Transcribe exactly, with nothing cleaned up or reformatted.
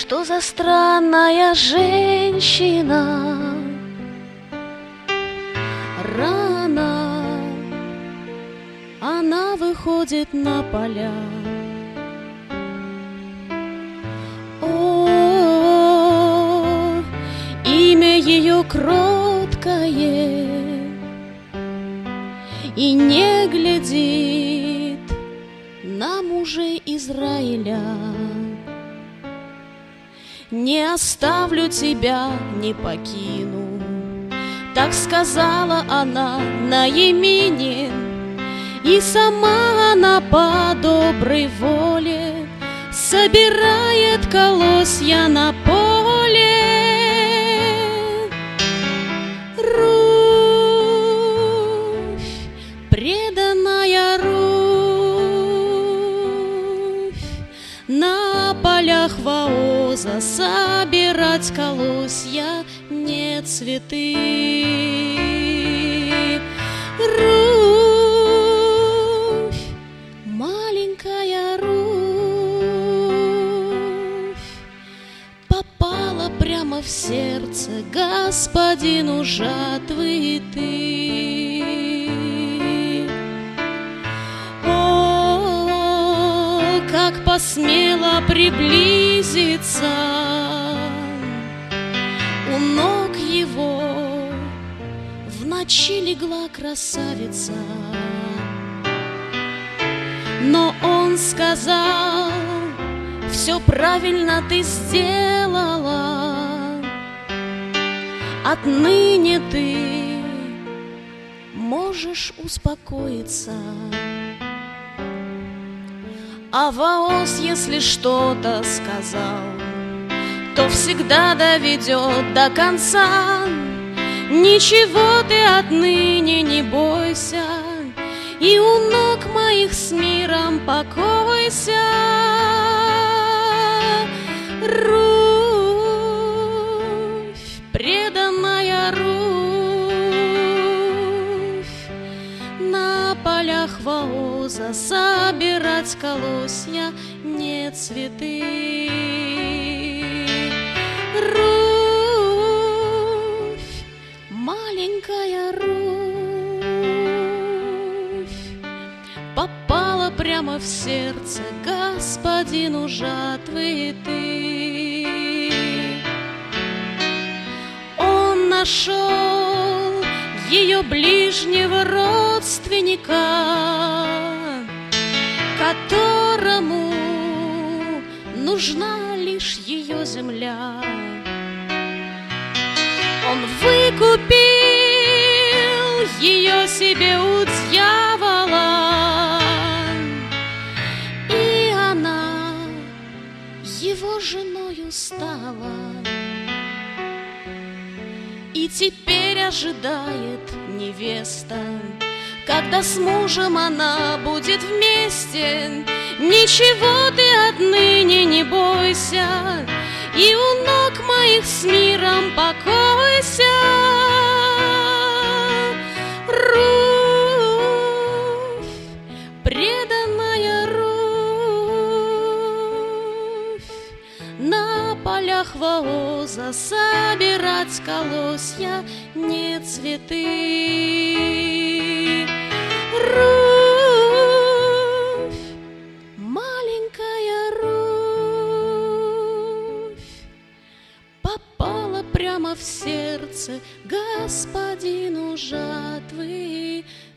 Что за странная женщина? Рано она выходит на поля. О, имя ее кроткое, и не глядит на мужей Израиля. Не оставлю тебя, не покину, так сказала она Ноемине. И сама она по доброй воле собирает колосья на поле. Руфь, преданная Руфь, на полях Вооза собирать колосья, не цветы. Руфь, маленькая Руфь, попала прямо в сердце господину жатвы ты. О, как посмела приблизиться у ног его, в ночи легла красавица. Но он сказал: все правильно ты сделала, отныне ты можешь успокоиться. А Вооз, если что-то сказал, то всегда доведет до конца. Ничего ты отныне не бойся, и у ног моих с миром покойся. Руфь, преданная Руфь, на полях Вооза собирать колосья, не цветы. Руфь, маленькая Руфь, попала прямо в сердце господину жатвы ты. Он нашел ее ближнего родственника, которому нужна лишь ее земля. Он выкупил ее себе у дьявола, и она его женою стала. И теперь ожидает невеста, когда с мужем она будет вместе. Ничего ты отныне не бойся, и у ног моих с миром покойся. Руфь, преданная Руфь, на полях Вооза собирать колосья, не цветы. Руфь, маленькая Руфь, попала прямо в сердце господину жатвы